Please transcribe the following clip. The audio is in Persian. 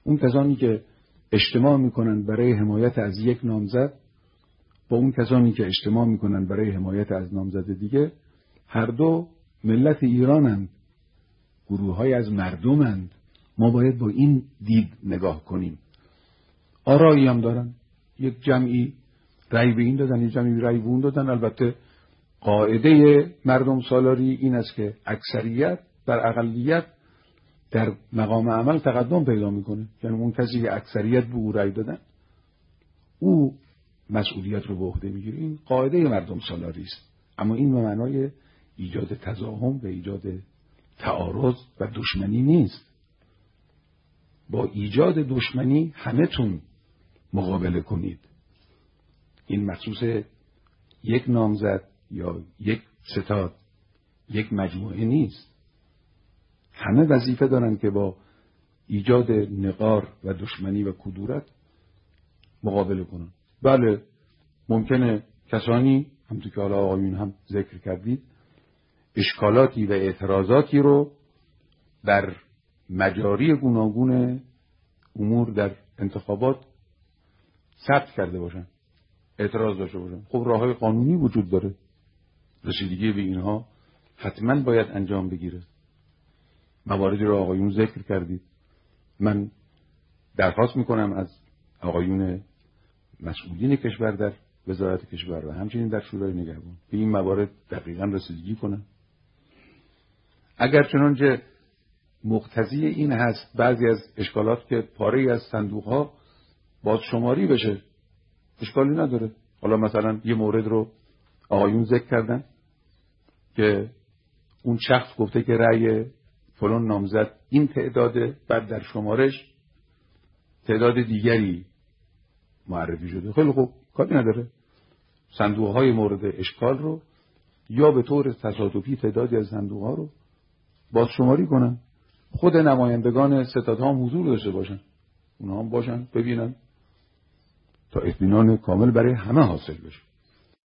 اون کسانی که اجتماع میکنن برای حمایت از یک نامزد با اون کسانی که اجتماع میکنن برای حمایت از نامزد دیگه، هر دو ملت ایرانند، گروه‌های از مردمند. ما باید با این دید نگاه کنیم. آرایی هم دارن، یک جمعی رأی به این دادن، یک جمعی رأی به اون دادن. البته قاعده مردم سالاری این است که اکثریت در اقلیت در مقام عمل تقدم پیدا میکنه. یعنی اون کسی که اکثریت به او رأی دادن او مسئولیت رو به عهده میگیره. این قاعده مردم سالاری است. اما این به معنای ایجاد تزاحم و ایجاد تعارض و دشمنی نیست. با ایجاد دشمنی همه تون مقابله کنید. این مخصوص یک نامزد یا یک ستاد، یک مجموعه نیست. همه وظیفه دارن که با ایجاد نقار و دشمنی و کدورت مقابله کنن. بله ممکنه کسانی همونطور که حالا آقایون هم ذکر کردید اشکالاتی و اعتراضاتی رو در مجاری گوناگون امور در انتخابات ثبت کرده باشن، اعتراض داشته باشن. خب راههای قانونی وجود داره، رسیدگی به اینها حتما باید انجام بگیره. مواردی رو آقایون ذکر کردید. من درخواست میکنم از آقایون مسئولین کشور در وزارت کشور و همچنین در شورای نگهبان به این موارد دقیقاً رسیدگی کنن. اگر چنانچه مقتضی این هست بعضی از اشکالات که پاره‌ای از صندوق‌ها بازشماری بشه، اشکالی نداره. حالا مثلا یه مورد رو آقایون ذکر کردن که اون شخص گفته که رأی فلان نامزد این تعداده، بعد در شمارش تعداد دیگری معرفی شده. خیلی خوب، کاری نداره. صندوق‌های مورد اشکال رو یا به طور تصادفی تعدادی از صندوق‌ها رو بازشماری کنن. خود نمایندگان ستادها هم حضور داشته باشن، اونها هم باشن ببینن تا اطمینان کامل برای همه حاصل بشه.